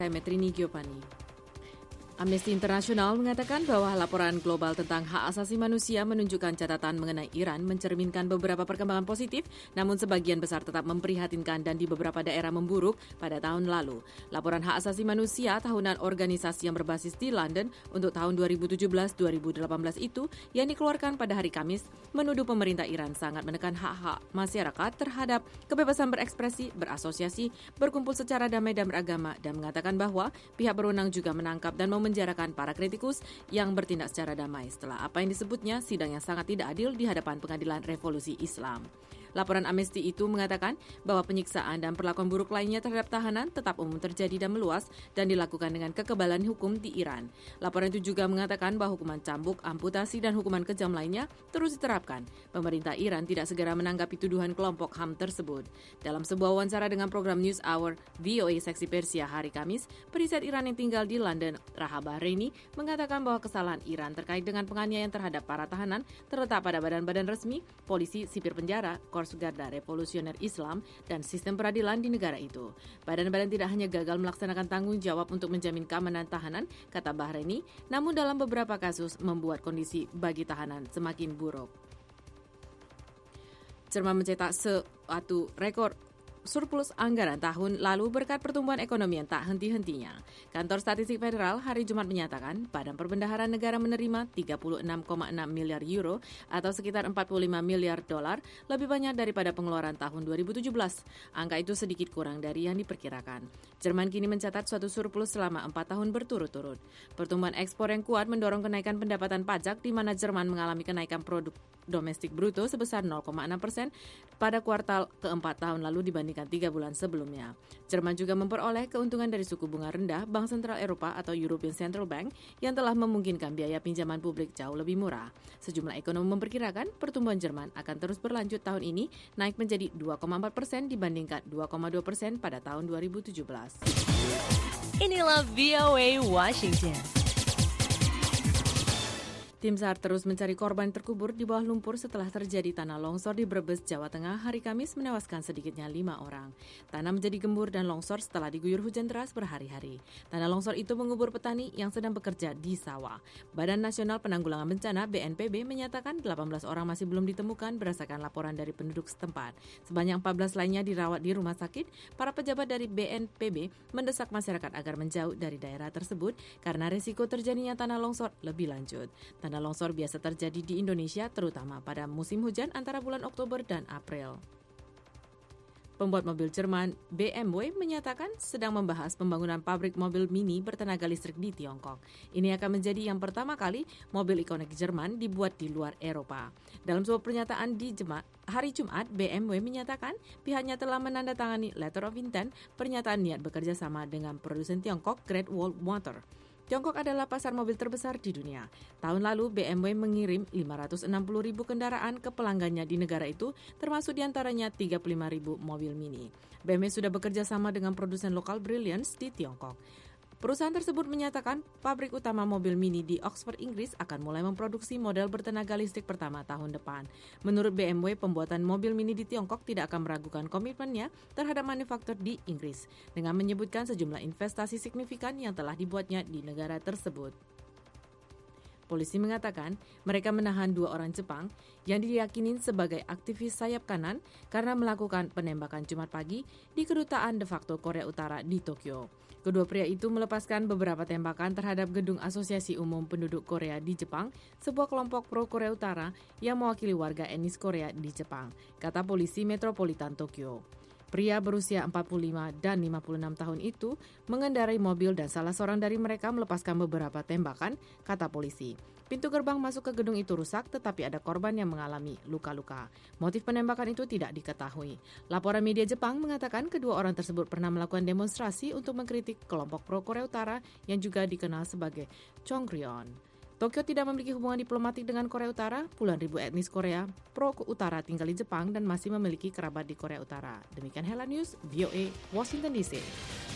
Saya Metrini Giovanni. Amnesty International mengatakan bahwa laporan global tentang hak asasi manusia menunjukkan catatan mengenai Iran mencerminkan beberapa perkembangan positif, namun sebagian besar tetap memprihatinkan dan di beberapa daerah memburuk pada tahun lalu. Laporan hak asasi manusia tahunan organisasi yang berbasis di London untuk tahun 2017-2018 itu yang dikeluarkan pada hari Kamis menuduh pemerintah Iran sangat menekan hak-hak masyarakat terhadap kebebasan berekspresi, berasosiasi, berkumpul secara damai dan beragama, dan mengatakan bahwa pihak berwenang juga menangkap dan memenjarakan para kritikus yang bertindak secara damai setelah apa yang disebutnya sidang yang sangat tidak adil di hadapan Pengadilan Revolusi Islam. Laporan Amnesty itu mengatakan bahwa penyiksaan dan perlakuan buruk lainnya terhadap tahanan tetap umum terjadi dan meluas dan dilakukan dengan kekebalan hukum di Iran. Laporan itu juga mengatakan bahwa hukuman cambuk, amputasi, dan hukuman kejam lainnya terus diterapkan. Pemerintah Iran tidak segera menanggapi tuduhan kelompok HAM tersebut. Dalam sebuah wawancara dengan program News Hour VOA Seksi Persia hari Kamis, periset Iran yang tinggal di London, Raha Bahraini, mengatakan bahwa kesalahan Iran terkait dengan penganiayaan terhadap para tahanan terletak pada badan-badan resmi, polisi, sipir penjara, Korps Garda Revolusioner Islam, dan sistem peradilan di negara itu. Badan-badan tidak hanya gagal melaksanakan tanggung jawab untuk menjamin keamanan tahanan, kata Bahraini, namun dalam beberapa kasus membuat kondisi bagi tahanan semakin buruk. Jerman mencetak suatu rekor surplus anggaran tahun lalu berkat pertumbuhan ekonomi yang tak henti-hentinya. Kantor Statistik Federal hari Jumat menyatakan Badan Perbendaharaan Negara menerima 36,6 miliar euro atau sekitar 45 miliar dolar lebih banyak daripada pengeluaran tahun 2017. Angka itu sedikit kurang dari yang diperkirakan. Jerman kini mencatat suatu surplus selama 4 tahun berturut-turut. Pertumbuhan ekspor yang kuat mendorong kenaikan pendapatan pajak di mana Jerman mengalami kenaikan produk domestik bruto sebesar 0,6% pada kuartal keempat tahun lalu dibandingkan 3 bulan sebelumnya. Jerman juga memperoleh keuntungan dari suku bunga rendah Bank Sentral Eropa atau European Central Bank yang telah memungkinkan biaya pinjaman publik jauh lebih murah. Sejumlah ekonom memperkirakan pertumbuhan Jerman akan terus berlanjut tahun ini, naik menjadi 2,4% dibandingkan 2,2% pada tahun 2017. Inilah VOA Washington. Tim SAR terus mencari korban terkubur di bawah lumpur setelah terjadi tanah longsor di Brebes, Jawa Tengah hari Kamis menewaskan sedikitnya 5 orang. Tanah menjadi gembur dan longsor setelah diguyur hujan deras berhari-hari. Tanah longsor itu mengubur petani yang sedang bekerja di sawah. Badan Nasional Penanggulangan Bencana BNPB menyatakan 18 orang masih belum ditemukan berdasarkan laporan dari penduduk setempat. Sebanyak 14 lainnya dirawat di rumah sakit. Para pejabat dari BNPB mendesak masyarakat agar menjauh dari daerah tersebut karena risiko terjadinya tanah longsor lebih lanjut. Tanah longsor biasa terjadi di Indonesia terutama pada musim hujan antara bulan Oktober dan April. Pembuat mobil Jerman BMW menyatakan sedang membahas pembangunan pabrik mobil mini bertenaga listrik di Tiongkok. Ini akan menjadi yang pertama kali mobil ikonik Jerman dibuat di luar Eropa. Dalam sebuah pernyataan di hari Jumat, BMW menyatakan pihaknya telah menandatangani letter of intent pernyataan niat bekerja sama dengan produsen Tiongkok Great Wall Motor. Tiongkok adalah pasar mobil terbesar di dunia. Tahun lalu, BMW mengirim 560.000 kendaraan ke pelanggannya di negara itu, termasuk diantaranya 35.000 mobil mini. BMW sudah bekerja sama dengan produsen lokal Brilliance di Tiongkok. Perusahaan tersebut menyatakan pabrik utama mobil mini di Oxford, Inggris akan mulai memproduksi model bertenaga listrik pertama tahun depan. Menurut BMW, pembuatan mobil mini di Tiongkok tidak akan meragukan komitmennya terhadap manufaktur di Inggris, dengan menyebutkan sejumlah investasi signifikan yang telah dibuatnya di negara tersebut. Polisi mengatakan mereka menahan 2 orang Jepang yang diyakini sebagai aktivis sayap kanan karena melakukan penembakan Jumat pagi di kedutaan de facto Korea Utara di Tokyo. Kedua pria itu melepaskan beberapa tembakan terhadap gedung Asosiasi Umum Penduduk Korea di Jepang, sebuah kelompok pro Korea Utara yang mewakili warga etnis Korea di Jepang, kata polisi metropolitan Tokyo. Pria berusia 45 dan 56 tahun itu mengendarai mobil dan salah seorang dari mereka melepaskan beberapa tembakan, kata polisi. Pintu gerbang masuk ke gedung itu rusak tetapi ada korban yang mengalami luka-luka. Motif penembakan itu tidak diketahui. Laporan media Jepang mengatakan kedua orang tersebut pernah melakukan demonstrasi untuk mengkritik kelompok pro Korea Utara yang juga dikenal sebagai Chongryon. Tokyo tidak memiliki hubungan diplomatik dengan Korea Utara. Puluhan ribu etnis Korea pro Utara tinggal di Jepang dan masih memiliki kerabat di Korea Utara. Demikian Hela News, VOA, Washington DC.